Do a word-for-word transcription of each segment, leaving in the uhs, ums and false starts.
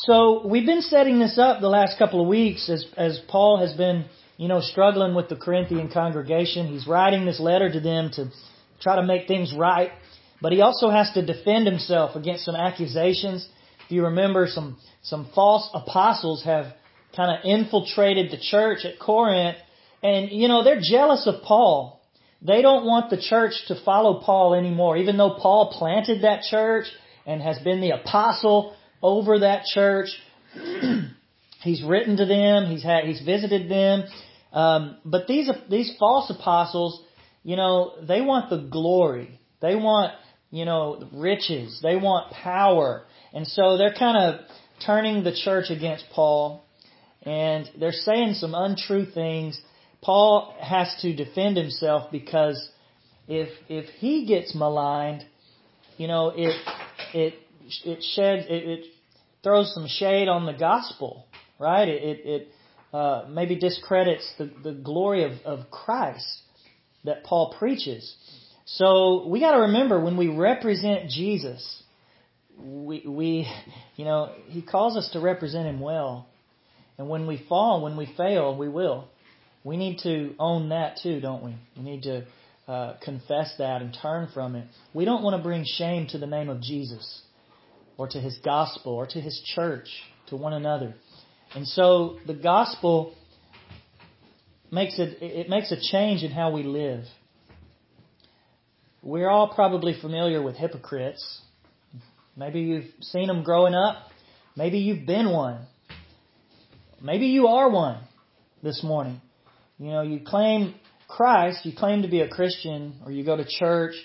So we've been setting this up the last couple of weeks as as Paul has been, you know, struggling with the Corinthian congregation. He's writing this letter to them to try to make things right. But he also has to defend himself against some accusations. If you remember, some, some false apostles have kind of infiltrated the church at Corinth. And, you know, they're jealous of Paul. They don't want the church to follow Paul anymore. Even though Paul planted that church and has been the apostle over that church, he's written to them, he's had, he's visited them. Um, but these, these false apostles, you know, they want the glory. They want, you know, riches. They want power. And so they're kind of turning the church against Paul. And they're saying some untrue things. Paul has to defend himself because if if he gets maligned, you know, it it it sheds it, it throws some shade on the gospel, right? It it, it uh, maybe discredits the, the glory of, of Christ that Paul preaches. So we got to remember, when we represent Jesus, we we you know, he calls us to represent him well. And when we fall, when we fail, we will. We need to own that too, don't we? We need to uh, confess that and turn from it. We don't want to bring shame to the name of Jesus or to his gospel or to his church, to one another. And so the gospel makes it, it makes a change in how we live. We're all probably familiar with hypocrites. Maybe you've seen them growing up. Maybe you've been one. Maybe you are one this morning. You know, you claim Christ, you claim to be a Christian, or you go to church,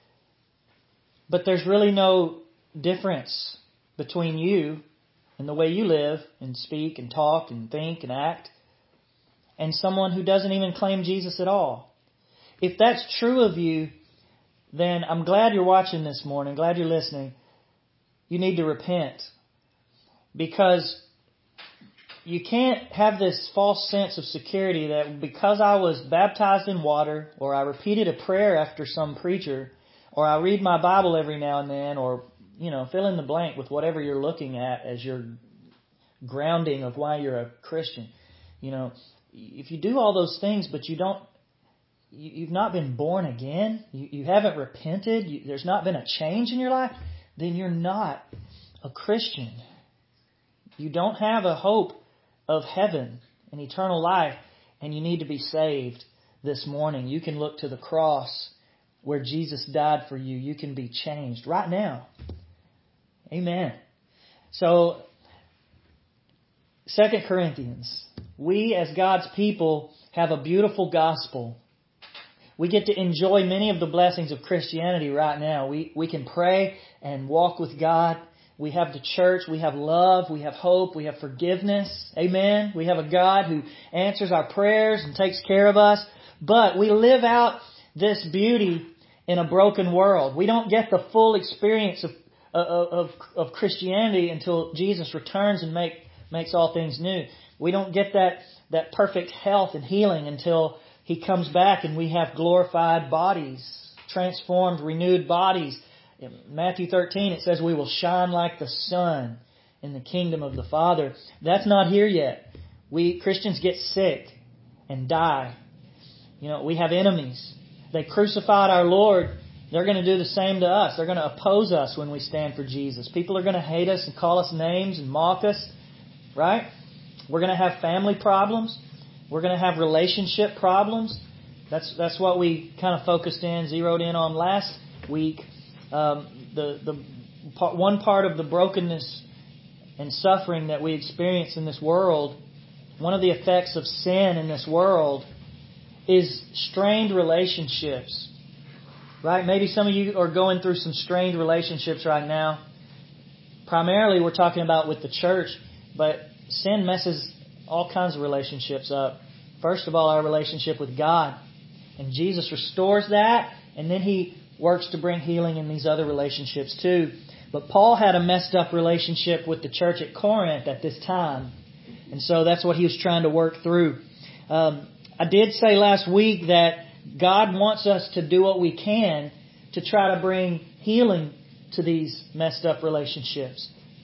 but there's really no difference between you and the way you live and speak and talk and think and act and someone who doesn't even claim Jesus at all. If that's true of you, then I'm glad you're watching this morning, glad you're listening. You need to repent, because you can't have this false sense of security that because I was baptized in water, or I repeated a prayer after some preacher, or I read my Bible every now and then, or, you know, fill in the blank with whatever you're looking at as your grounding of why you're a Christian. You know, if you do all those things, but you don't, you, you've not been born again, you, you haven't repented, you, there's not been a change in your life, then you're not a Christian. You don't have a hope of heaven and eternal life, and you need to be saved this morning. You can look to the cross where Jesus died for you. You can be changed right now. Amen. So, Second Corinthians. We as God's people have a beautiful gospel. We get to enjoy many of the blessings of Christianity right now. We we can pray and walk with God. We have the church, we have love, we have hope, we have forgiveness. Amen. We have a God who answers our prayers and takes care of us. But we live out this beauty in a broken world. We don't get the full experience of of, of, of Christianity until Jesus returns and make makes all things new. We don't get that, that perfect health and healing until He comes back and we have glorified bodies, transformed, renewed bodies. In Matthew thirteen, it says we will shine like the sun in the kingdom of the Father. That's not here yet. We Christians get sick and die. You know, we have enemies. They crucified our Lord. They're going to do the same to us. They're going to oppose us when we stand for Jesus. People are going to hate us and call us names and mock us. Right? We're going to have family problems. We're going to have relationship problems. That's that's what we kind of focused in, zeroed in on last week. Um, the the part, one part of the brokenness and suffering that we experience in this world, one of the effects of sin in this world is strained relationships. Right? Maybe some of you are going through some strained relationships right now. Primarily, we're talking about with the church, but sin messes all kinds of relationships up. First of all, our relationship with God. And Jesus restores that, and then He works to bring healing in these other relationships too. But Paul had a messed up relationship with the church at Corinth at this time. And so that's what he was trying to work through. Um, I did say last week that God wants us to do what we can to try to bring healing to these messed up relationships.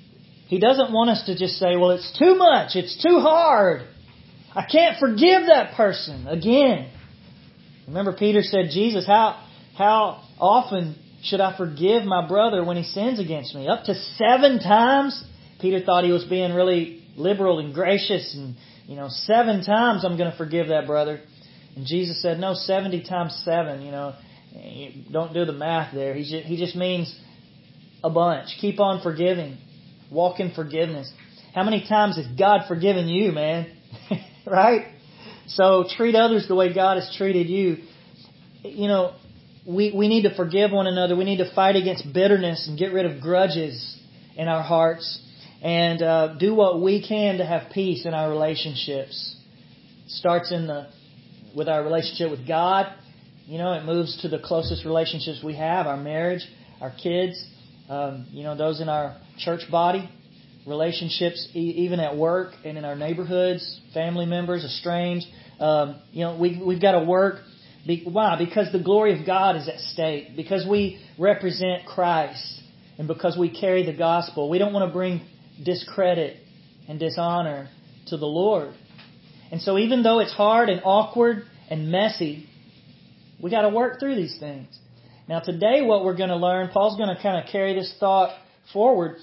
He doesn't want us to just say, well, it's too much. It's too hard. I can't forgive that person again. Remember, Peter said, Jesus, how, how often should I forgive my brother when he sins against me? Up to seven times? Peter thought he was being really liberal and gracious. And, you know, seven times I'm going to forgive that brother. And Jesus said, no, seventy times seven. You know, don't do the math there. He just, he just means a bunch. Keep on forgiving. Walk in forgiveness. How many times has God forgiven you, man? Right? So treat others the way God has treated you. You know, we, we need to forgive one another. We need to fight against bitterness and get rid of grudges in our hearts. And uh, do what we can to have peace in our relationships. It starts in the with our relationship with God. You know, it moves to the closest relationships we have, our marriage, our kids, um, you know, those in our church body, relationships e- even at work and in our neighborhoods, family members, estranged. Um, you know, we, we've got to work. Be, why? Because the glory of God is at stake. Because we represent Christ. And because we carry the gospel. We don't want to bring discredit and dishonor to the Lord. And so even though it's hard and awkward and messy, we got to work through these things. Now today what we're going to learn, Paul's going to kind of carry this thought forward.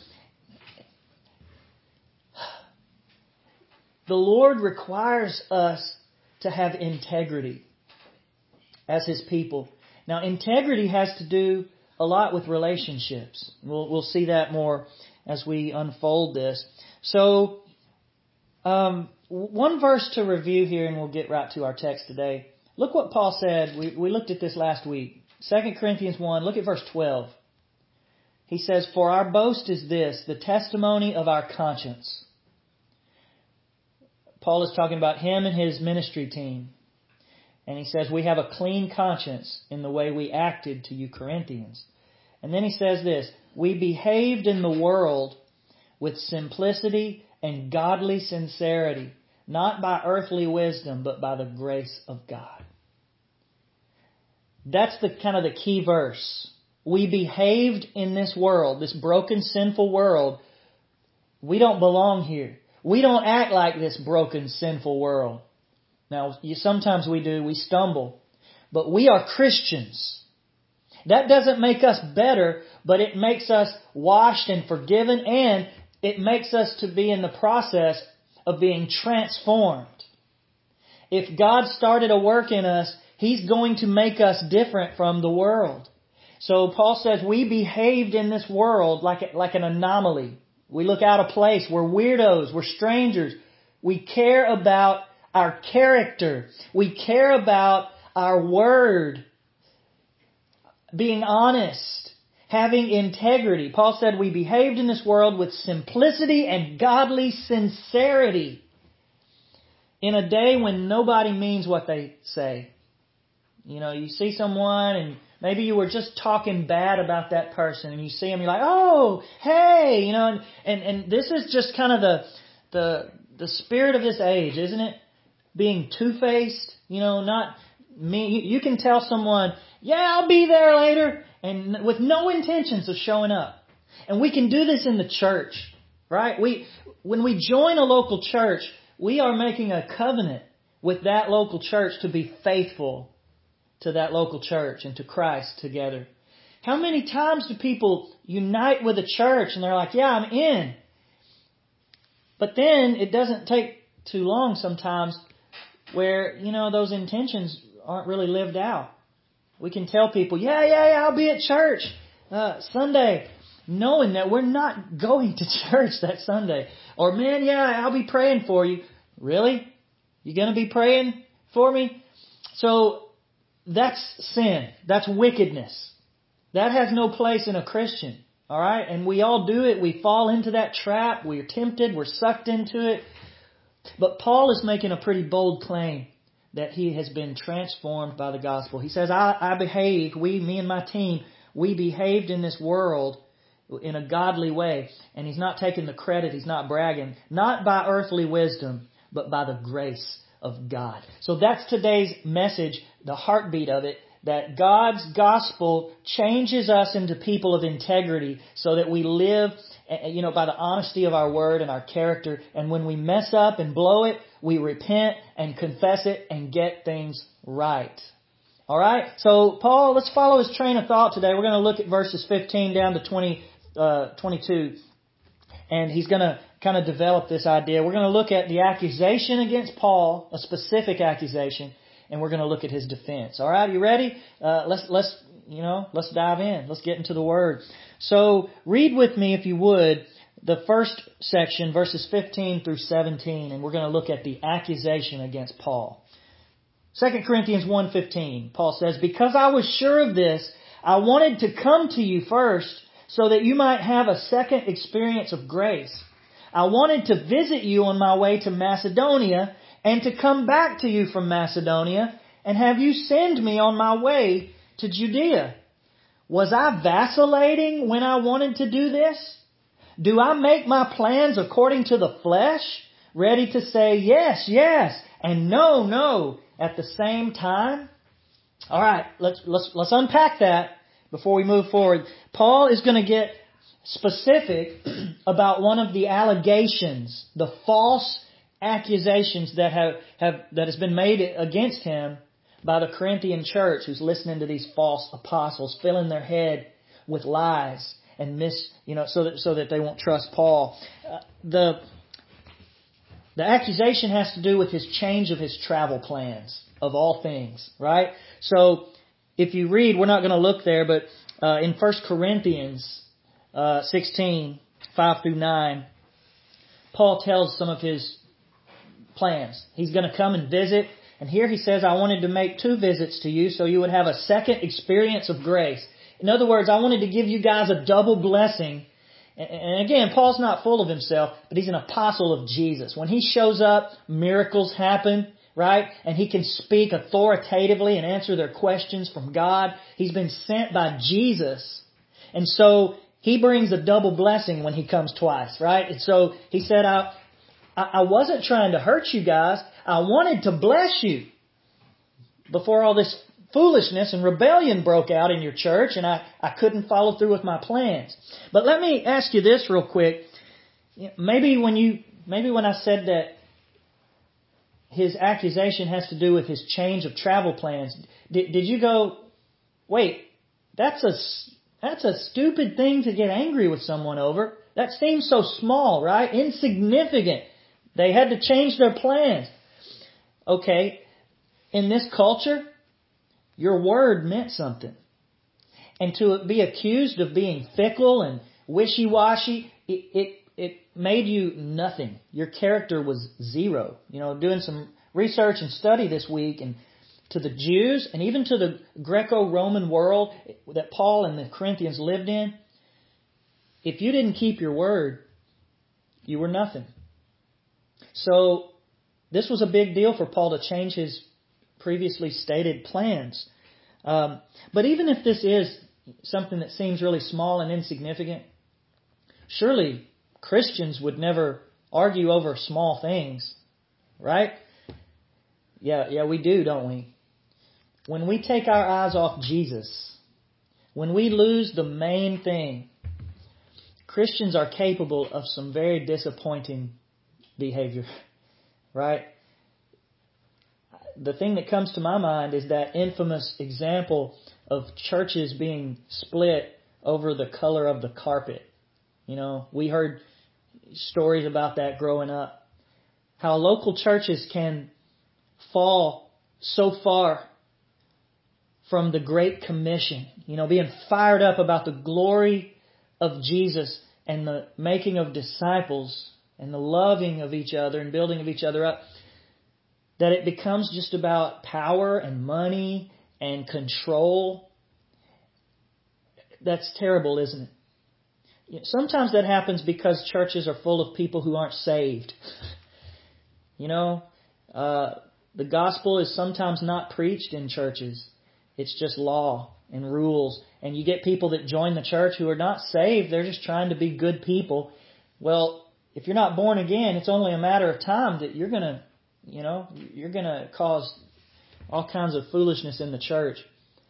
The Lord requires us to have integrity as His people. Now integrity has to do a lot with relationships. We'll, we'll see that more as we unfold this. So, um, one verse to review here, and we'll get right to our text today. Look what Paul said. We, we looked at this last week. Second Corinthians one, look at verse twelve. He says, "For our boast is this, the testimony of our conscience." Paul is talking about him and his ministry team. And he says, we have a clean conscience in the way we acted to you Corinthians. And then he says this, "We behaved in the world with simplicity and godly sincerity, not by earthly wisdom, but by the grace of God." That's the kind of the key verse. We behaved in this world, this broken, sinful world. We don't belong here. We don't act like this broken, sinful world. Now, you, sometimes we do. We stumble. But we are Christians. That doesn't make us better, but it makes us washed and forgiven, and it makes us to be in the process of being transformed. If God started a work in us, He's going to make us different from the world. So Paul says we behaved in this world like, like an anomaly. We look out of place. We're weirdos. We're strangers. We care about our character. We care about our word. Being honest. Having integrity. Paul said we behaved in this world with simplicity and godly sincerity. In a day when nobody means what they say. You know, you see someone and maybe you were just talking bad about that person and you see them, you're like, oh, hey, you know, and, and, and this is just kind of the, the, the spirit of this age, isn't it? Being two-faced, you know, not me. You can tell someone, yeah, I'll be there later, and with no intentions of showing up. And we can do this in the church, right? We, when we join a local church, we are making a covenant with that local church to be faithful to that local church and to Christ together. How many times do people unite with a church and they're like, yeah, I'm in. But then it doesn't take too long sometimes where, you know, those intentions aren't really lived out. We can tell people, yeah, yeah, yeah, I'll be at church uh, Sunday, knowing that we're not going to church that Sunday. Or, man, yeah, I'll be praying for you. Really? You going to be praying for me? So that's sin. That's wickedness. That has no place in a Christian. All right? And we all do it. We fall into that trap. We're tempted. We're sucked into it. But Paul is making a pretty bold claim that he has been transformed by the gospel. He says, I, I behaved, we, me and my team, we behaved in this world in a godly way. And he's not taking the credit. He's not bragging. Not by earthly wisdom, but by the grace of God. So that's today's message, the heartbeat of it. that God's gospel changes us into people of integrity so that we live, you know, by the honesty of our word and our character. And when we mess up and blow it, we repent and confess it and get things right. All right? So, Paul, let's follow his train of thought today. We're going to look at verses fifteen down to twenty, uh, twenty-two. And he's going to kind of develop this idea. We're going to look at the accusation against Paul, a specific accusation, and we're going to look at his defense. All right, you ready? Uh, let's let's you know let's dive in. Let's get into the Word. So read with me, if you would, the first section, verses fifteen through seventeen, and we're going to look at the accusation against Paul. Second Corinthians one fifteen, Paul says, "Because I was sure of this, I wanted to come to you first, so that you might have a second experience of grace. I wanted to visit you on my way to Macedonia, and to come back to you from Macedonia, and have you send me on my way to Judea. Was I vacillating when I wanted to do this? Do I make my plans according to the flesh, ready to say yes, yes, and no, no at the same time?" All right, let's let's let's unpack that before we move forward. Paul is going to get specific about one of the allegations, the false accusations that have, have that has been made against him by the Corinthian church, who's listening to these false apostles, filling their head with lies and mis, you know, so that so that they won't trust Paul. Uh, the the accusation has to do with his change of his travel plans, of all things, right? So if you read, we're not going to look there, but uh, in First Corinthians uh, sixteen, five through nine, Paul tells some of his plans. He's going to come and visit. And here he says, "I wanted to make two visits to you so you would have a second experience of grace." In other words, I wanted to give you guys a double blessing. And again, Paul's not full of himself, but he's an apostle of Jesus. When he shows up, miracles happen, right? And he can speak authoritatively and answer their questions from God. He's been sent by Jesus. And so he brings a double blessing when he comes twice, right? And so he said, I, I wasn't trying to hurt you guys. I wanted to bless you before all this foolishness and rebellion broke out in your church, and I, I couldn't follow through with my plans. But let me ask you this real quick. Maybe when you, maybe when I said that his accusation has to do with his change of travel plans, did, did you go, wait, that's a, that's a stupid thing to get angry with someone over? That seems so small, right? Insignificant. They had to change their plans. Okay, in this culture, your word meant something. And to be accused of being fickle and wishy-washy, it, it, it made you nothing. Your character was zero. You know, doing some research and study this week, and to the Jews and even to the Greco-Roman world that Paul and the Corinthians lived in, if you didn't keep your word, you were nothing. So this was a big deal for Paul to change his previously stated plans. Um, but even if this is something that seems really small and insignificant, surely Christians would never argue over small things, right? Yeah, yeah, we do, don't we? When we take our eyes off Jesus, when we lose the main thing, Christians are capable of some very disappointing behavior, right? The thing that comes to my mind is that infamous example of churches being split over the color of the carpet. You know, we heard stories about that growing up. How local churches can fall so far from the Great Commission. You know, being fired up about the glory of Jesus and the making of disciples and the loving of each other and building of each other up, that it becomes just about power and money and control. That's terrible, isn't it? Sometimes that happens because churches are full of people who aren't saved. You know, uh, the gospel is sometimes not preached in churches. It's just law and rules. And you get people that join the church who are not saved. They're just trying to be good people. Well, if you're not born again, it's only a matter of time that you're going to You know, you're going to cause all kinds of foolishness in the church.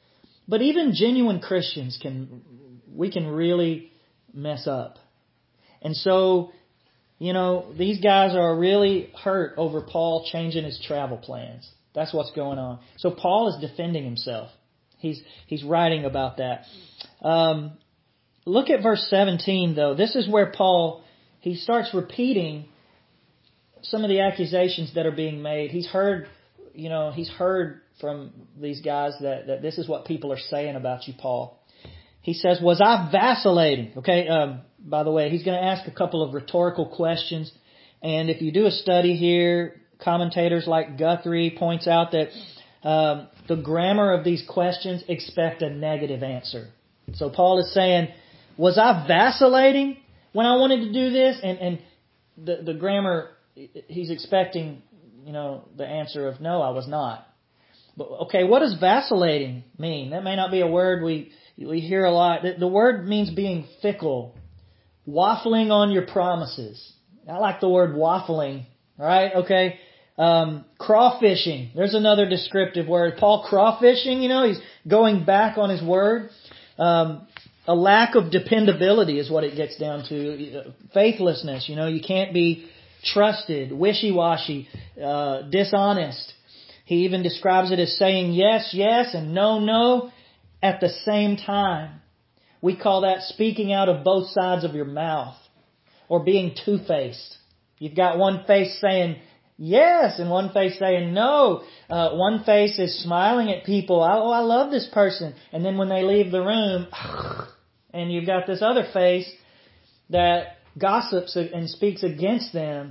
But even genuine Christians can, we can really mess up. And so, you know, these guys are really hurt over Paul changing his travel plans. That's what's going on. So Paul is defending himself. He's he's writing about that. Um, look at verse seventeen, though. This is where Paul, he starts repeating some of the accusations that are being made. He's heard, you know, he's heard from these guys that, that this is what people are saying about you, Paul. He says, was I vacillating? Okay, um, by the way, he's going to ask a couple of rhetorical questions. And if you do a study here, commentators like Guthrie points out that um, the grammar of these questions expect a negative answer. So Paul is saying, was I vacillating when I wanted to do this? And, and the, the grammar, he's expecting, you know, the answer of no, I was not. But okay, what does vacillating mean? That may not be a word we we hear a lot. The, the word means being fickle, waffling on your promises. I like the word waffling, right? Okay. Um, crawfishing. There's another descriptive word. Paul crawfishing, you know, he's going back on his word. Um, a lack of dependability is what it gets down to. Faithlessness, you know, you can't be trusted, wishy-washy, uh, dishonest. He even describes it as saying yes, yes, and no, no at the same time. We call that speaking out of both sides of your mouth, or being two-faced. You've got one face saying yes and one face saying no. Uh, one face is smiling at people. Oh, I love this person. And then when they leave the room, and you've got this other face that gossips and speaks against them.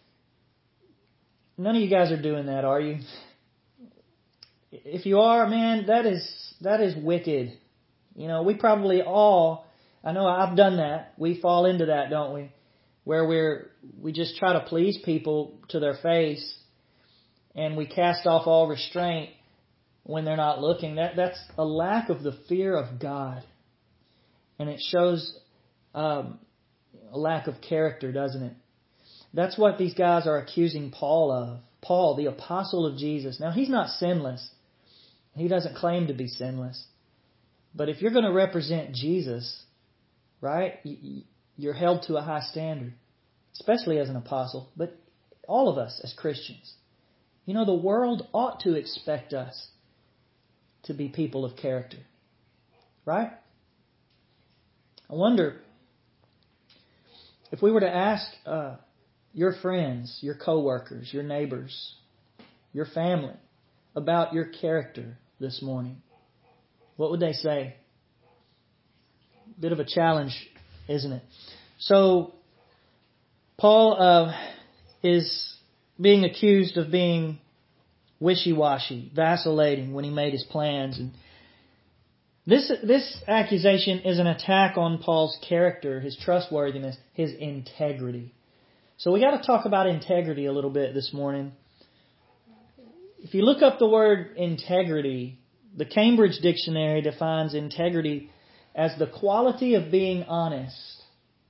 None of you guys are doing that, are you? If you are, man, that is that is wicked. You know, we probably all, I know I've done that. We fall into that, don't we? Where we're we just try to please people to their face, and we cast off all restraint when they're not looking. That that's a lack of the fear of God, and it shows um, a lack of character, doesn't it? That's what these guys are accusing Paul of. Paul, the apostle of Jesus. Now, he's not sinless. He doesn't claim to be sinless. But if you're going to represent Jesus, right, you're held to a high standard, especially as an apostle, but all of us as Christians. You know, the world ought to expect us to be people of character, right? I wonder if we were to ask uh, your friends, your coworkers, your neighbors, your family about your character this morning, what would they say? Bit of a challenge, isn't it? So, Paul uh, is being accused of being wishy-washy, vacillating when he made his plans. And this this accusation is an attack on Paul's character, his trustworthiness, his integrity. So we got to talk about integrity a little bit this morning. If you look up the word integrity, the Cambridge Dictionary defines integrity as the quality of being honest.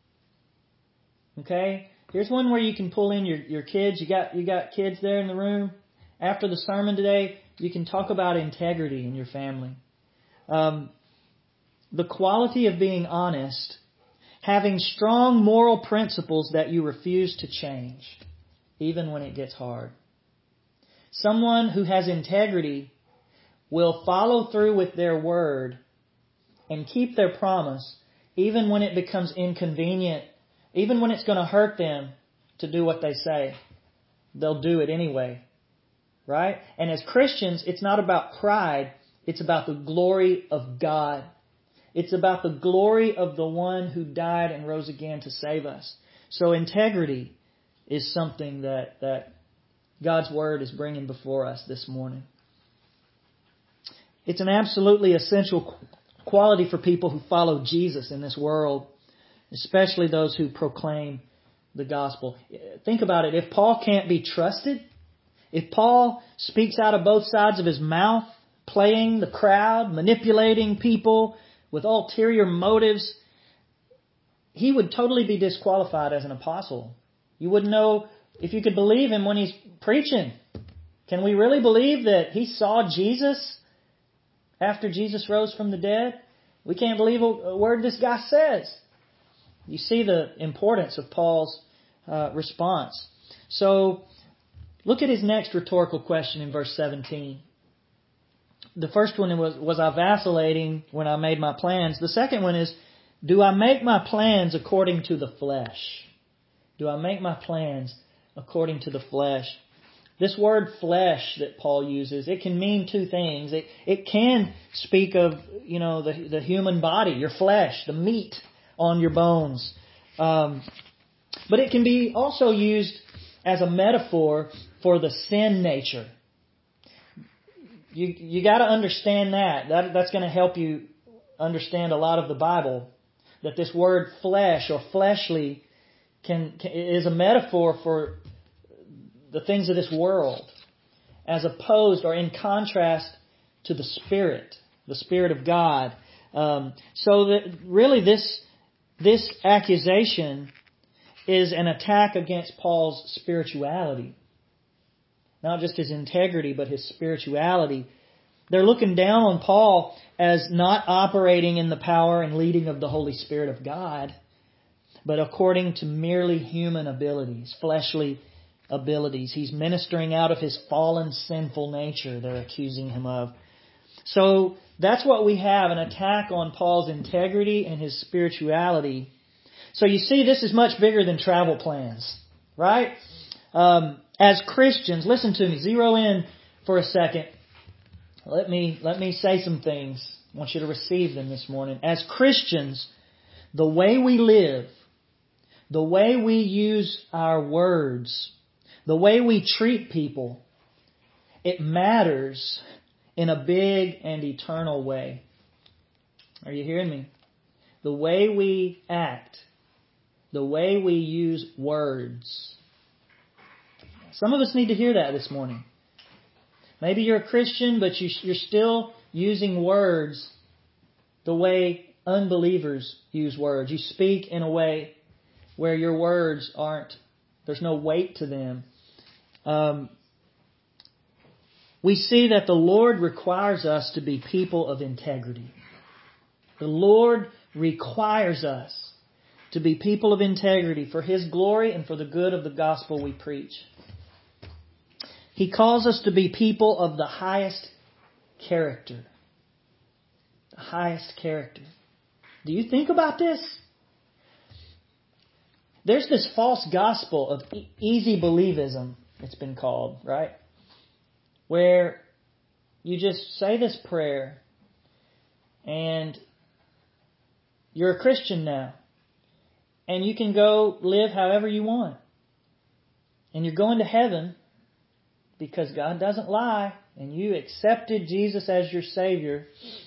Okay? Here's one where you can pull in your, your kids. You got you got kids there in the room. After the sermon today, you can talk about integrity in your family. Um, the quality of being honest, having strong moral principles that you refuse to change, even when it gets hard. Someone who has integrity will follow through with their word and keep their promise, even when it becomes inconvenient, even when it's going to hurt them to do what they say. They'll do it anyway. Right? And as Christians, it's not about pride. It's about the glory of God. It's about the glory of the one who died and rose again to save us. So integrity is something that, that God's Word is bringing before us this morning. It's an absolutely essential quality for people who follow Jesus in this world, especially those who proclaim the gospel. Think about it. If Paul can't be trusted, if Paul speaks out of both sides of his mouth, playing the crowd, manipulating people with ulterior motives, he would totally be disqualified as an apostle. You wouldn't know if you could believe him when he's preaching. Can we really believe that he saw Jesus after Jesus rose from the dead? We can't believe a word this guy says. You see the importance of Paul's uh, response. So, look at his next rhetorical question in verse seventeen. The first one was, was I vacillating when I made my plans? The second one is, do I make my plans according to the flesh? Do I make my plans according to the flesh? This word flesh that Paul uses, it can mean two things. It it can speak of, you know, the, the human body, your flesh, the meat on your bones. Um, but it can be also used as a metaphor for the sin nature. You you got to understand that. that. That's going to help you understand a lot of the Bible. That this word flesh or fleshly can, can is a metaphor for the things of this world, as opposed or in contrast to the Spirit, the Spirit of God. Um, so that really this this accusation is an attack against Paul's spirituality. Not just his integrity, but his spirituality. They're looking down on Paul as not operating in the power and leading of the Holy Spirit of God, but according to merely human abilities, fleshly abilities. He's ministering out of his fallen, sinful nature, they're accusing him of. So that's what we have, an attack on Paul's integrity and his spirituality. So you see, this is much bigger than travel plans, right? Um, as Christians, listen to me, zero in for a second. Let me, let me say some things. I want you to receive them this morning. As Christians, the way we live, the way we use our words, the way we treat people, it matters in a big and eternal way. Are you hearing me? The way we act, the way we use words. Some of us need to hear that this morning. Maybe you're a Christian, but you, you're still using words the way unbelievers use words. You speak in a way where your words aren't, there's no weight to them. Um, we see that the Lord requires us to be people of integrity. The Lord requires us to be people of integrity for His glory and for the good of the gospel we preach. He calls us to be people of the highest character. The highest character. Do you think about this? There's this false gospel of e- easy believism, it's been called, right? Where you just say this prayer and you're a Christian now. And you can go live however you want. And you're going to heaven because God doesn't lie and you accepted Jesus as your Savior.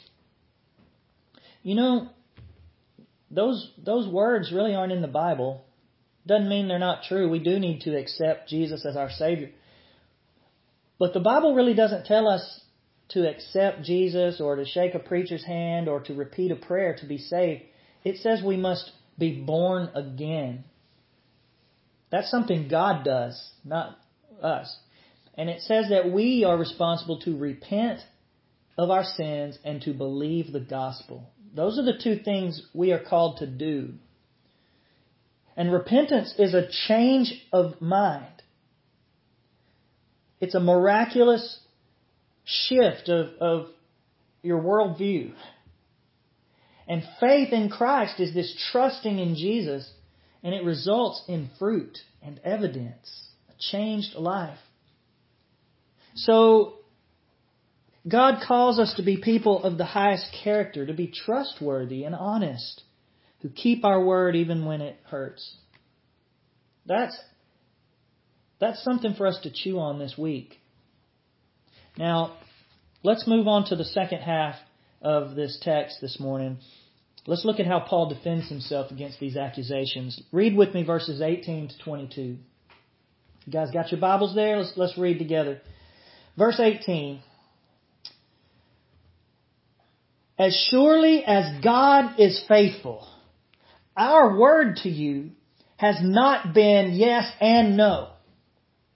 You know, those those words really aren't in the Bible. Doesn't mean they're not true. We do need to accept Jesus as our Savior. But the Bible really doesn't tell us to accept Jesus or to shake a preacher's hand or to repeat a prayer to be saved. It says we must be born again. That's something God does, not us. And it says that we are responsible to repent of our sins and to believe the gospel. Those are the two things we are called to do. And repentance is a change of mind. It's a miraculous shift of, of your worldview. And faith in Christ is this trusting in Jesus, and it results in fruit and evidence, a changed life. So, God calls us to be people of the highest character, to be trustworthy and honest, who keep our word even when it hurts. That's, that's something for us to chew on this week. Now, let's move on to the second half of this text this morning. Let's look at how Paul defends himself against these accusations. Read with me verses eighteen to twenty-two. You guys got your Bibles there? Let's, let's read together. Verse eighteen. As surely as God is faithful, our word to you has not been yes and no.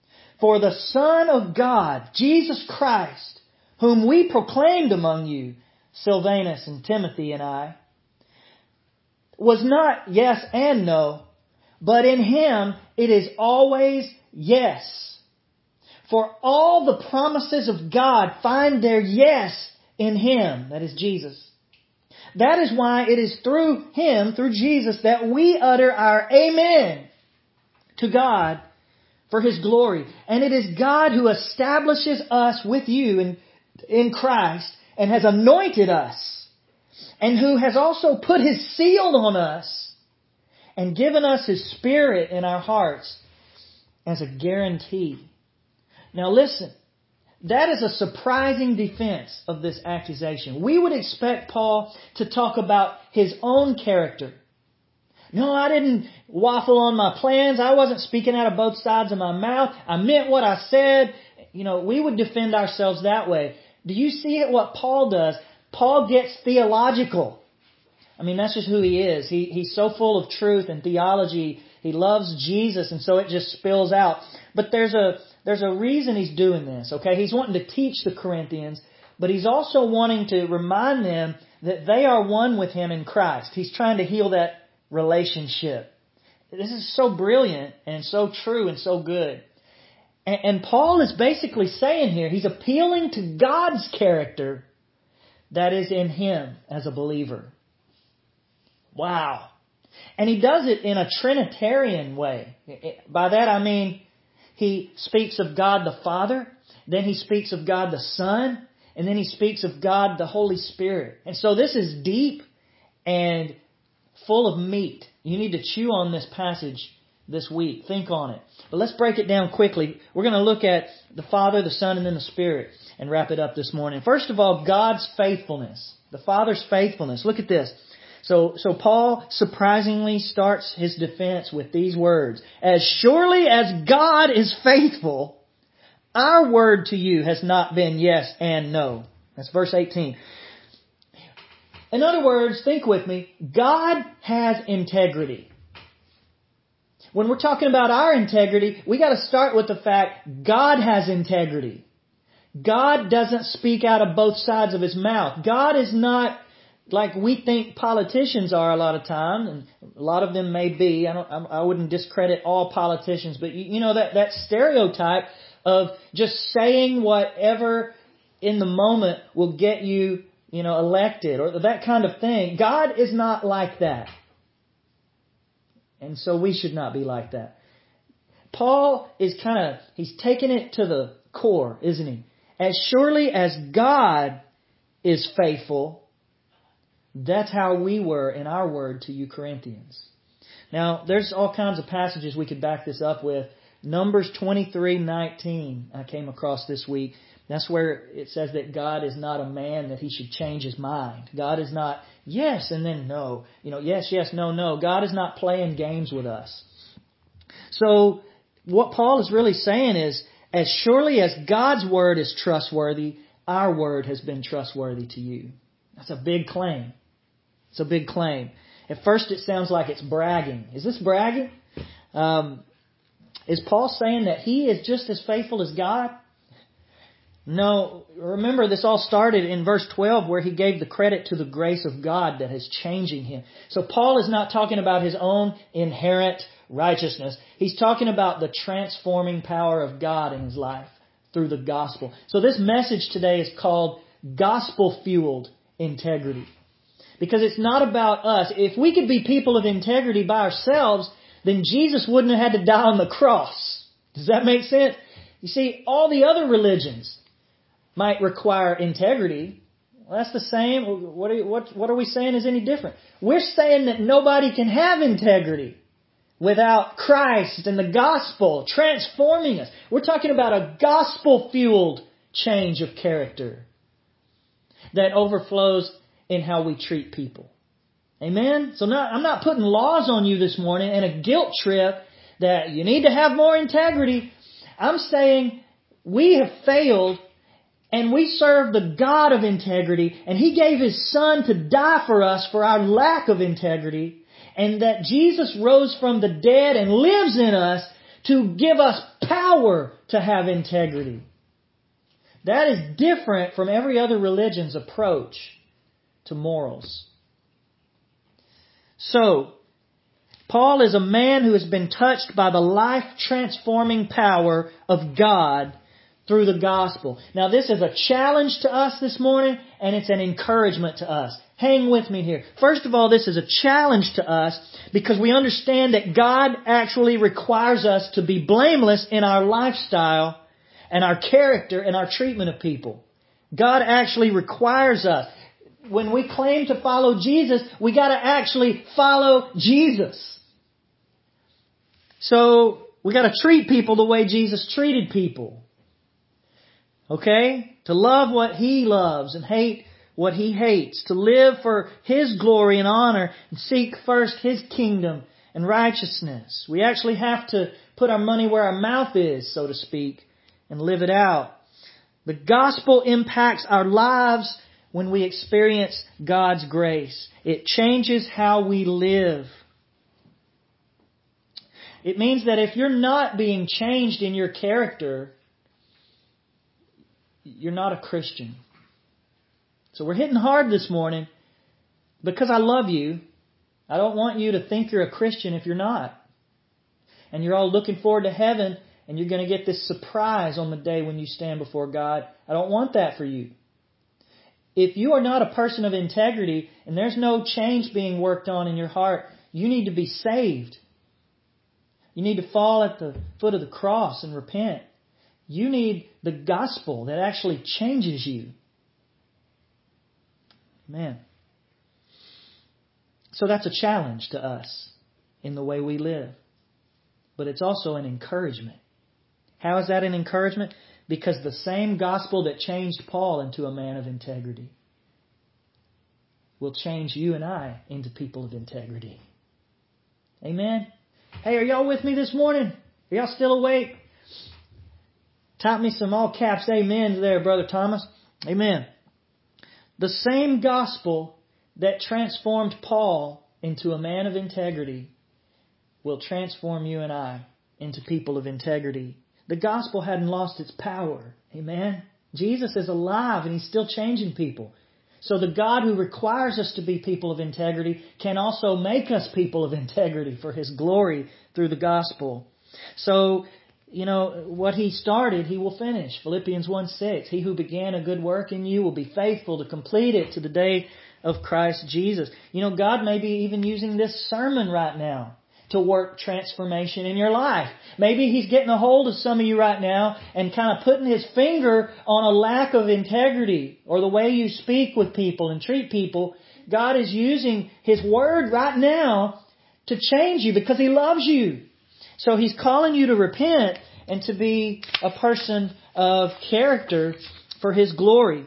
For the Son of God, Jesus Christ, whom we proclaimed among you, Silvanus and Timothy and I, was not yes and no, but in Him it is always yes. For all the promises of God find their yes in Him, that is Jesus. That is why it is through Him, through Jesus, that we utter our amen to God for His glory. And it is God who establishes us with you in, in Christ and has anointed us, and who has also put His seal on us and given us His Spirit in our hearts as a guarantee. Now listen, that is a surprising defense of this accusation. We would expect Paul to talk about his own character. No, I didn't waffle on my plans. I wasn't speaking out of both sides of my mouth. I meant what I said. You know, we would defend ourselves that way. Do you see it what Paul does? Paul gets theological. I mean, that's just who he is. He, he's so full of truth and theology. He loves Jesus, and so it just spills out. But there's a there's a reason he's doing this, okay? He's wanting to teach the Corinthians, but he's also wanting to remind them that they are one with him in Christ. He's trying to heal that relationship. This is so brilliant and so true and so good. And, and Paul is basically saying here, he's appealing to God's character that is in him as a believer. Wow. And he does it in a Trinitarian way. By that I mean, he speaks of God the Father, then he speaks of God the Son, and then he speaks of God the Holy Spirit. And so this is deep and full of meat. You need to chew on this passage this week. Think on it. But let's break it down quickly. We're going to look at the Father, the Son, and then the Spirit and wrap it up this morning. First of all, God's faithfulness. The Father's faithfulness. Look at this. So, so Paul surprisingly starts his defense with these words. As surely as God is faithful, our word to you has not been yes and no. That's verse eighteen. In other words, think with me, God has integrity. When we're talking about our integrity, we got to start with the fact God has integrity. God doesn't speak out of both sides of His mouth. God is not like we think politicians are a lot of time, and a lot of them may be. I don't. I wouldn't discredit all politicians, but you, you know that that stereotype of just saying whatever in the moment will get you, you know, elected or that kind of thing. God is not like that, and so we should not be like that. Paul is kind of he's taking it to the core, isn't he? As surely as God is faithful, that's how we were in our word to you Corinthians. Now, there's all kinds of passages we could back this up with. Numbers twenty-three nineteen I came across this week. That's where it says that God is not a man that He should change His mind. God is not yes and then no. You know, yes, yes, no, no. God is not playing games with us. So, what Paul is really saying is, as surely as God's word is trustworthy, our word has been trustworthy to you. That's a big claim. It's a big claim. At first it sounds like it's bragging. Is this bragging? Um, is Paul saying that he is just as faithful as God? No. Remember, this all started in verse twelve where he gave the credit to the grace of God that is changing him. So Paul is not talking about his own inherent righteousness. He's talking about the transforming power of God in his life through the gospel. So this message today is called gospel-fueled integrity. Because it's not about us. If we could be people of integrity by ourselves, then Jesus wouldn't have had to die on the cross. Does that make sense? You see, all the other religions might require integrity. Well, that's the same. What are, what, what are we saying is any different? We're saying that nobody can have integrity without Christ and the gospel transforming us. We're talking about a gospel-fueled change of character that overflows in how we treat people. Amen? So not, I'm not putting laws on you this morning and a guilt trip that you need to have more integrity. I'm saying we have failed and we serve the God of integrity, and He gave His Son to die for us for our lack of integrity, and that Jesus rose from the dead and lives in us to give us power to have integrity. That is different from every other religion's approach to morals. So, Paul is a man who has been touched by the life-transforming power of God through the gospel. Now, this is a challenge to us this morning, and it's an encouragement to us. Hang with me here. First of all, this is a challenge to us because we understand that God actually requires us to be blameless in our lifestyle and our character and our treatment of people. God actually requires us. When we claim to follow Jesus, we got to actually follow Jesus. So, we got to treat people the way Jesus treated people. Okay? To love what He loves and hate what He hates. To live for His glory and honor and seek first His kingdom and righteousness. We actually have to put our money where our mouth is, so to speak, and live it out. The gospel impacts our lives when we experience God's grace. It changes how we live. It means that if you're not being changed in your character, you're not a Christian. So we're hitting hard this morning because I love you. I don't want you to think you're a Christian if you're not. And you're all looking forward to heaven and you're going to get this surprise on the day when you stand before God. I don't want that for you. If you are not a person of integrity and there's no change being worked on in your heart, you need to be saved. You need to fall at the foot of the cross and repent. You need the gospel that actually changes you. Amen. So that's a challenge to us in the way we live. But it's also an encouragement. How is that an encouragement? Because the same gospel that changed Paul into a man of integrity will change you and I into people of integrity. Amen? Hey, are y'all with me this morning? Are y'all still awake? Type me some all caps amens there, Brother Thomas. Amen. The same gospel that transformed Paul into a man of integrity will transform you and I into people of integrity. The gospel hadn't lost its power. Amen. Jesus is alive and He's still changing people. So the God who requires us to be people of integrity can also make us people of integrity for His glory through the gospel. So, you know, what He started, He will finish. Philippians one six. He who began a good work in you will be faithful to complete it to the day of Christ Jesus. You know, God may be even using this sermon right now to work transformation in your life. Maybe He's getting a hold of some of you right now and kind of putting His finger on a lack of integrity or the way you speak with people and treat people. God is using His Word right now to change you because He loves you. So He's calling you to repent and to be a person of character for His glory.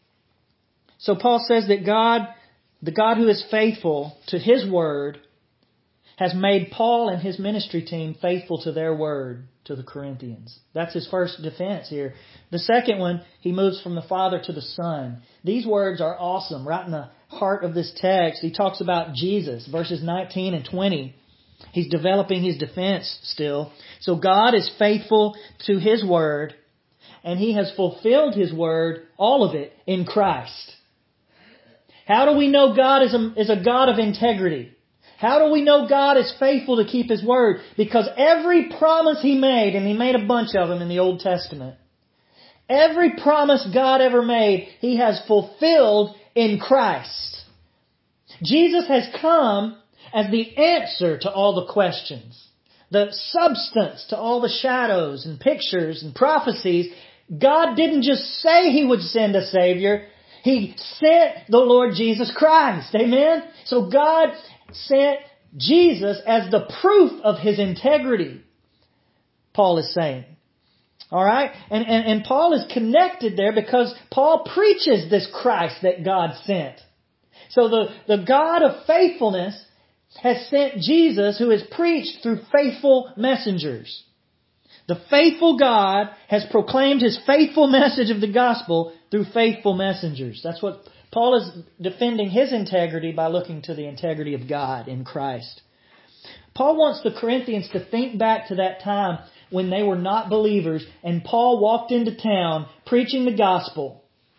So Paul says that God, the God who is faithful to His Word, has made Paul and his ministry team faithful to their word to the Corinthians. That's his first defense here. The second one, he moves from the Father to the Son. These words are awesome. Right in the heart of this text, he talks about Jesus, verses nineteen and twenty. He's developing his defense still. So God is faithful to His word, and He has fulfilled His word, all of it, in Christ. How do we know God is a, is a God of integrity? How do we know God is faithful to keep His word? Because every promise He made, and He made a bunch of them in the Old Testament, every promise God ever made, He has fulfilled in Christ. Jesus has come as the answer to all the questions, the substance to all the shadows and pictures and prophecies. God didn't just say He would send a Savior. He sent the Lord Jesus Christ. Amen? So God sent Jesus as the proof of His integrity, Paul is saying. Alright? And, and, and Paul is connected there because Paul preaches this Christ that God sent. So the, the God of faithfulness has sent Jesus, who is preached through faithful messengers. The faithful God has proclaimed His faithful message of the gospel through faithful messengers. That's what Paul is defending his integrity by looking to the integrity of God in Christ. Paul wants the Corinthians to think back to that time when they were not believers and Paul walked into town preaching the gospel.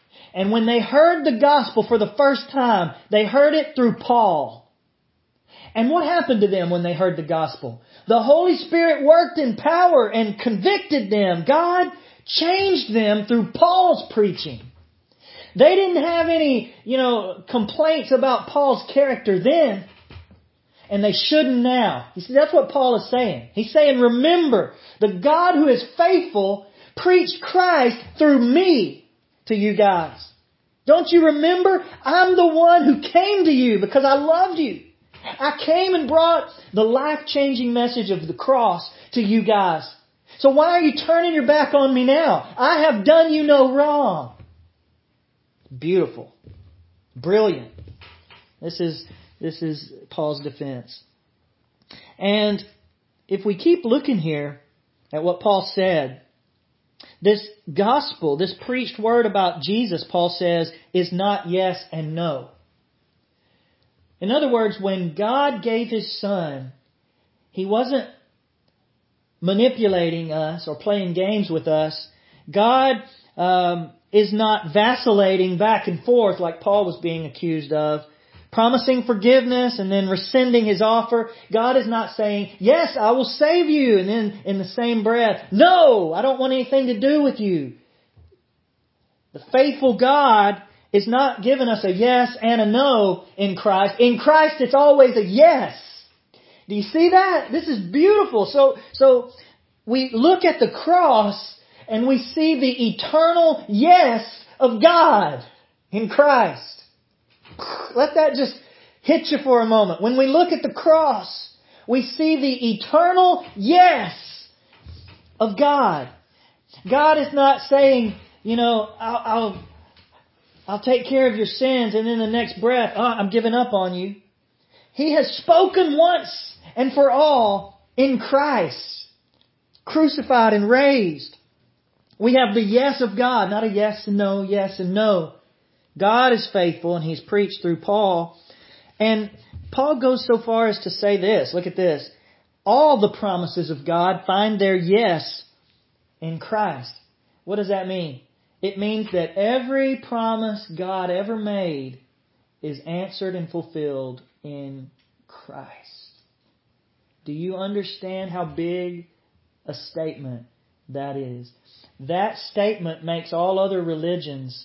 And when they heard the gospel for the first time, they heard it through Paul. And what happened to them when they heard the gospel? The Holy Spirit worked in power and convicted them. God changed them through Paul's preaching. They didn't have any, you know, complaints about Paul's character then. And they shouldn't now. You see, that's what Paul is saying. He's saying, remember, the God who is faithful preached Christ through me to you guys. Don't you remember? I'm the one who came to you because I loved you. I came and brought the life-changing message of the cross to you guys. So why are you turning your back on me now? I have done you no wrong. Beautiful. Brilliant. This is, this is Paul's defense. And if we keep looking here at what Paul said, this gospel, this preached word about Jesus, Paul says, is not yes and no. In other words, when God gave His Son, He wasn't manipulating us or playing games with us. God um, is not vacillating back and forth like Paul was being accused of, promising forgiveness and then rescinding His offer. God is not saying, yes, I will save you, and then in the same breath, no, I don't want anything to do with you. The faithful God is not giving us a yes and a no in Christ. In Christ, it's always a yes. Do you see that? This is beautiful. So, so we look at the cross and we see the eternal yes of God in Christ. Let that just hit you for a moment. When we look at the cross, we see the eternal yes of God. God is not saying, you know, I'll, I'll, I'll take care of your sins, and in the next breath, oh, I'm giving up on you. He has spoken once and for all in Christ, crucified and raised. We have the yes of God, not a yes and no, yes and no. God is faithful, and He's preached through Paul. And Paul goes so far as to say this. Look at this. All the promises of God find their yes in Christ. What does that mean? It means that every promise God ever made is answered and fulfilled in Christ. Do you understand how big a statement that is? That statement makes all other religions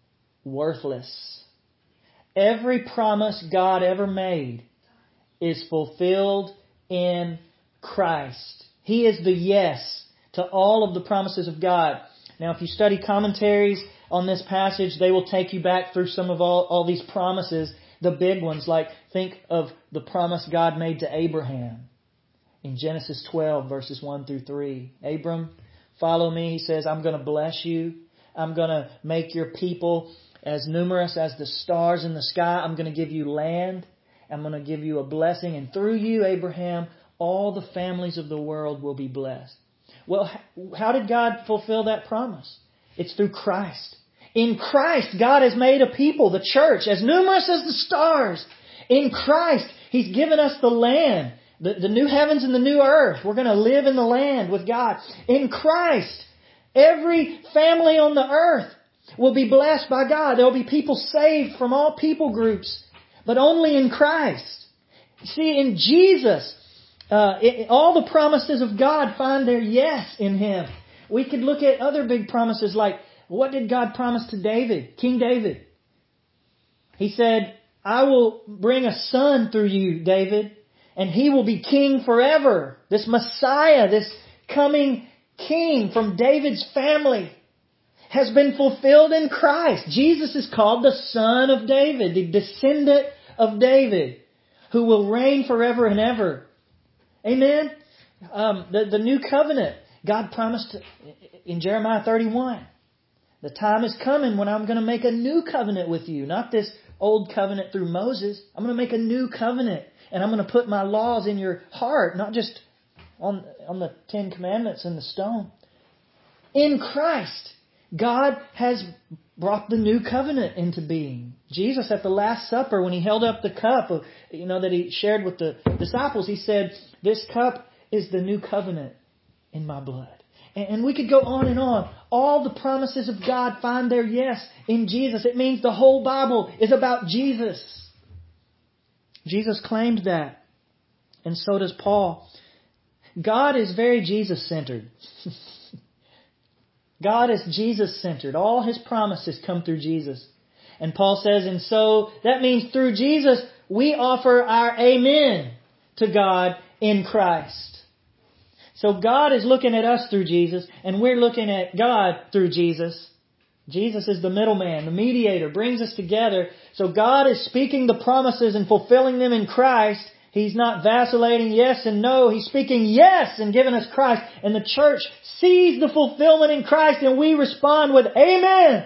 worthless. Every promise God ever made is fulfilled in Christ. He is the yes to all of the promises of God. Now, if you study commentaries on this passage, they will take you back through some of all, all these promises, the big ones, like think of the promise God made to Abraham in Genesis twelve, verses one through three. Abram, follow me. He says, I'm going to bless you. I'm going to make your people as numerous as the stars in the sky. I'm going to give you land. I'm going to give you a blessing. And through you, Abraham, all the families of the world will be blessed. Well, how did God fulfill that promise? It's through Christ. In Christ, God has made a people, the church, as numerous as the stars. In Christ, He's given us the land, the, the new heavens and the new earth. We're going to live in the land with God. In Christ, every family on the earth will be blessed by God. There will be people saved from all people groups, but only in Christ. See, in Jesus, uh, it, all the promises of God find their yes in Him. We could look at other big promises like, what did God promise to David, King David? He said, I will bring a son through you, David, and he will be king forever. This Messiah, this coming king from David's family has been fulfilled in Christ. Jesus is called the Son of David, the descendant of David, who will reign forever and ever. Amen? Um, the, the new covenant, God promised in Jeremiah thirty-one. The time is coming when I'm going to make a new covenant with you. Not this old covenant through Moses. I'm going to make a new covenant. And I'm going to put my laws in your heart, not just on, on the Ten Commandments and the stone. In Christ, God has brought the new covenant into being. Jesus at the Last Supper, when He held up the cup of, you know, that He shared with the disciples, He said, this cup is the new covenant in my blood. And we could go on and on. All the promises of God find their yes in Jesus. It means the whole Bible is about Jesus. Jesus claimed that. And so does Paul. God is very Jesus-centered. God is Jesus-centered. All His promises come through Jesus. And Paul says, and so that means through Jesus, we offer our amen to God in Christ. So God is looking at us through Jesus, and we're looking at God through Jesus. Jesus is the middleman, the mediator, brings us together. So God is speaking the promises and fulfilling them in Christ. He's not vacillating yes and no. He's speaking yes and giving us Christ. And the church sees the fulfillment in Christ, and we respond with amen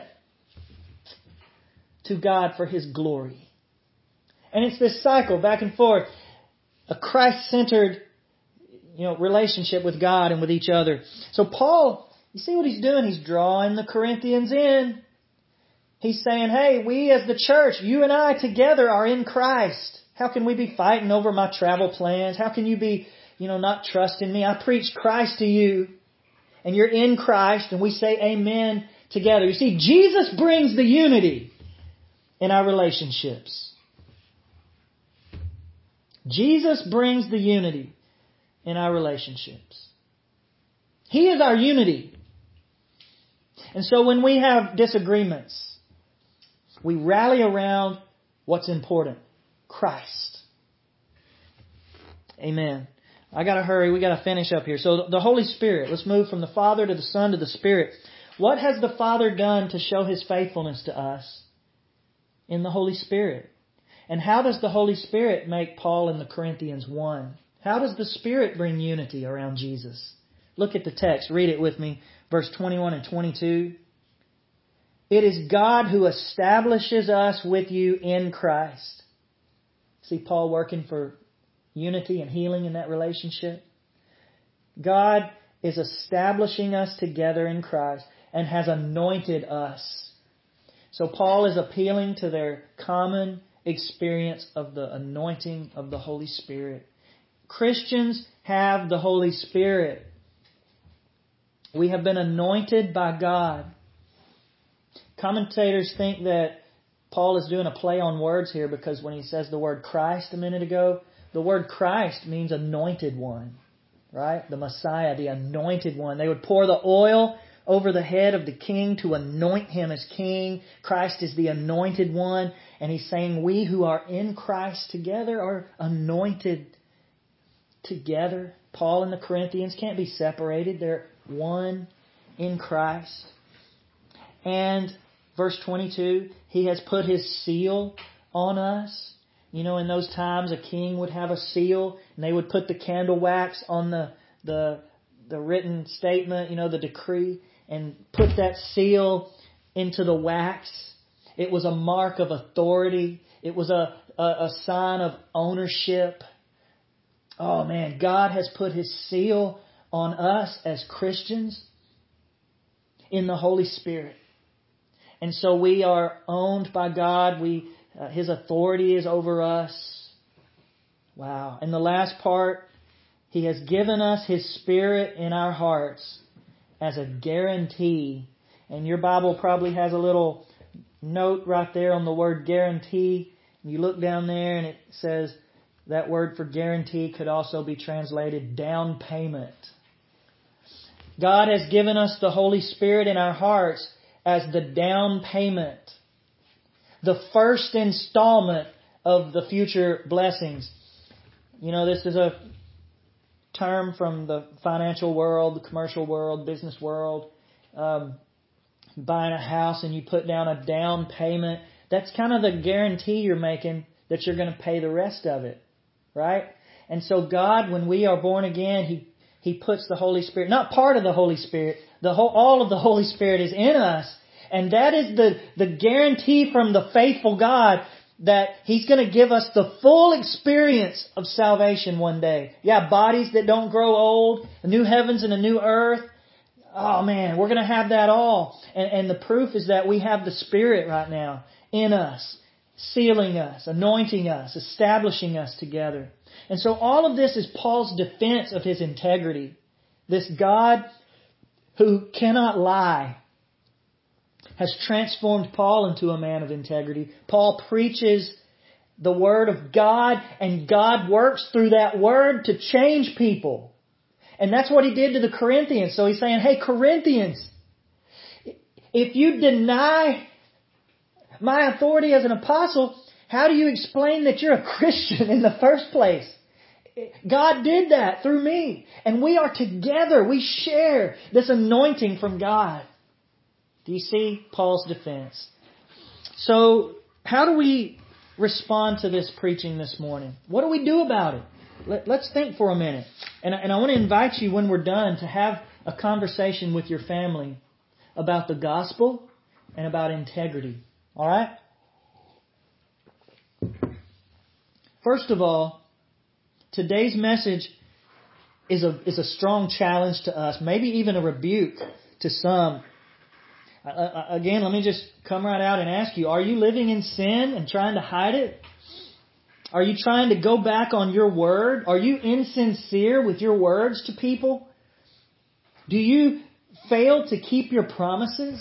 to God for His glory. And it's this cycle back and forth. A Christ-centered, you know, relationship with God and with each other. So Paul, you see what he's doing? He's drawing the Corinthians in. He's saying, hey, we as the church, you and I together are in Christ. How can we be fighting over my travel plans? How can you be, you know, not trusting me? I preach Christ to you, and you're in Christ, and we say amen together. You see, Jesus brings the unity in our relationships. Jesus brings the unity in our relationships. He is our unity. And so when we have disagreements, we rally around what's important. Christ. Amen. I got to hurry. We got to finish up here. So the Holy Spirit. Let's move from the Father to the Son to the Spirit. What has the Father done to show His faithfulness to us? In the Holy Spirit. And how does the Holy Spirit make Paul and the Corinthians one? How does the Spirit bring unity around Jesus? Look at the text. Read it with me. Verse twenty-one and twenty-two. It is God who establishes us with you in Christ. See Paul working for unity and healing in that relationship? God is establishing us together in Christ and has anointed us. So Paul is appealing to their common experience of the anointing of the Holy Spirit. Christians have the Holy Spirit. We have been anointed by God. Commentators think that Paul is doing a play on words here because when he says the word Christ a minute ago, the word Christ means anointed one, right? The Messiah, the anointed one. They would pour the oil over the head of the king to anoint him as king. Christ is the anointed one. And he's saying we who are in Christ together are anointed together. Paul and the Corinthians can't be separated. They're one in Christ. And verse twenty-two, He has put His seal on us. You know, in those times, a king would have a seal, and they would put the candle wax on the the the written statement, you know, the decree, and put that seal into the wax. It was a mark of authority. It was a, a, a sign of ownership. Oh man, God has put His seal on us as Christians in the Holy Spirit. And so we are owned by God. We uh, His authority is over us. Wow. And the last part, He has given us His Spirit in our hearts as a guarantee. And your Bible probably has a little note right there on the word guarantee. You look down there and it says that word for guarantee could also be translated down payment. God has given us the Holy Spirit in our hearts as the down payment. The first installment of the future blessings. You know, this is a term from the financial world, the commercial world, business world. Um, buying a house and you put down a down payment. That's kind of the guarantee you're making that you're going to pay the rest of it. Right? And so God, when we are born again, He He puts the Holy Spirit, not part of the Holy Spirit, the whole, all of the Holy Spirit is in us. And that is the, the guarantee from the faithful God that He's going to give us the full experience of salvation one day. Yeah, bodies that don't grow old, a new heavens and a new earth. Oh man, we're going to have that all. And, and the proof is that we have the Spirit right now in us, sealing us, anointing us, establishing us together. And so all of this is Paul's defense of his integrity. This God who cannot lie, has transformed Paul into a man of integrity. Paul preaches the Word of God, and God works through that Word to change people. And that's what He did to the Corinthians. So He's saying, hey, Corinthians, if you deny my authority as an apostle, how do you explain that you're a Christian in the first place? God did that through me. And we are together. We share this anointing from God. Do you see Paul's defense? So, how do we respond to this preaching this morning? What do we do about it? Let, let's think for a minute. And, and I want to invite you when we're done to have a conversation with your family about the gospel and about integrity. All right? First of all, today's message is a is a strong challenge to us, maybe even a rebuke to some. Uh, again, let me just come right out and ask you, are you living in sin and trying to hide it? Are you trying to go back on your word? Are you insincere with your words to people? Do you fail to keep your promises?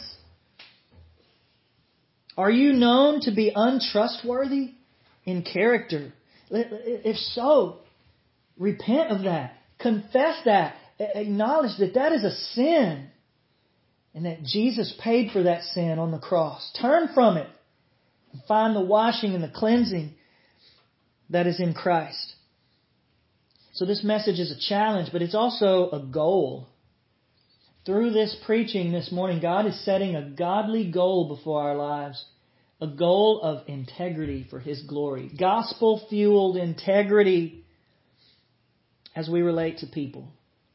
Are you known to be untrustworthy in character? If so, repent of that. Confess that. Acknowledge that that is a sin. And that Jesus paid for that sin on the cross. Turn from it. And find the washing and the cleansing that is in Christ. So this message is a challenge, but it's also a goal. Through this preaching this morning, God is setting a godly goal before our lives. A goal of integrity for His glory. Gospel-fueled integrity as we relate to people.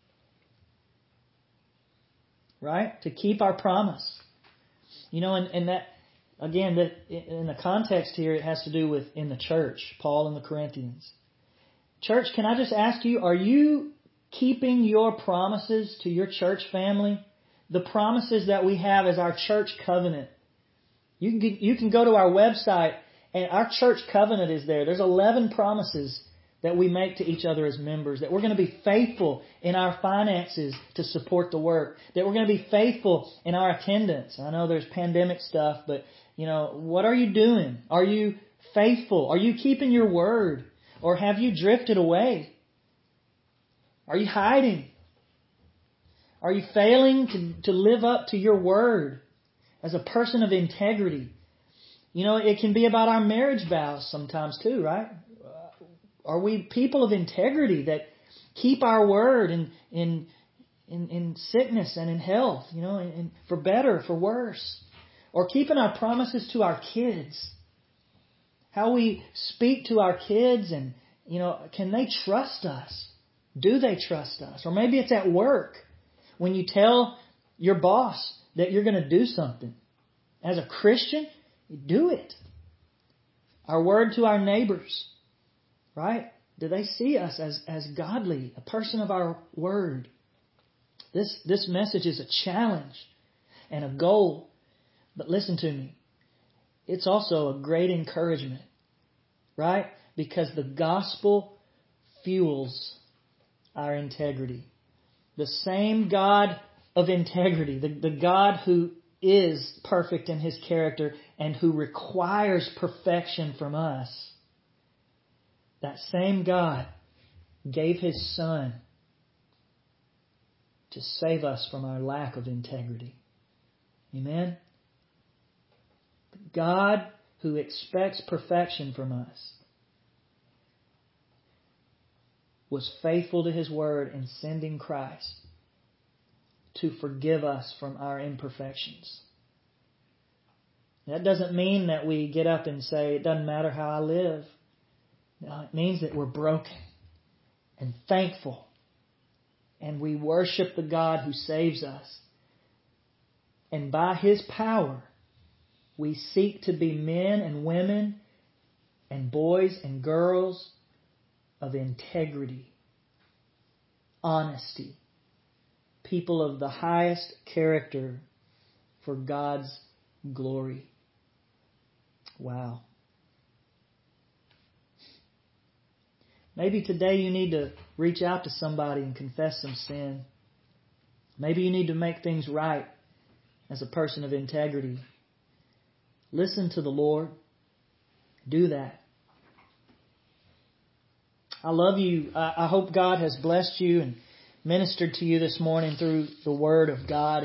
Right? To keep our promise. You know, and, and that, again, that in the context here, it has to do with in the church, Paul and the Corinthians. Church, can I just ask you, are you keeping your promises to your church family? The promises that we have as our church covenant. You can, you can go to our website and our church covenant is there. There's eleven promises that we make to each other as members, that we're going to be faithful in our finances to support the work, that we're going to be faithful in our attendance. I know there's pandemic stuff, but, you know, what are you doing? Are you faithful? Are you keeping your word? Or have you drifted away? Are you hiding? Are you failing to, to live up to your word as a person of integrity? You know, it can be about our marriage vows sometimes too, right? Are we people of integrity that keep our word in in in, in sickness and in health, you know, in, in, for better, for worse? Or keeping our promises to our kids? How we speak to our kids and, you know, can they trust us? Do they trust us? Or maybe it's at work when you tell your boss that you're going to do something. As a Christian, do it. Our word to our neighbors. Right? Do they see us as, as godly, a person of our word? This, this message is a challenge and a goal. But listen to me. It's also a great encouragement. Right? Because the gospel fuels our integrity. The same God of integrity, the, the God who is perfect in His character and who requires perfection from us, that same God gave His Son to save us from our lack of integrity. Amen? God who expects perfection from us was faithful to His word in sending Christ to forgive us from our imperfections. That doesn't mean that we get up and say, it doesn't matter how I live. No, it means that we're broken and thankful. And we worship the God who saves us. And by His power, we seek to be men and women and boys and girls of integrity, honesty, people of the highest character for God's glory. Wow. Maybe today you need to reach out to somebody and confess some sin. Maybe you need to make things right as a person of integrity. Listen to the Lord. Do that. I love you. I hope God has blessed you and ministered to you this morning through the Word of God.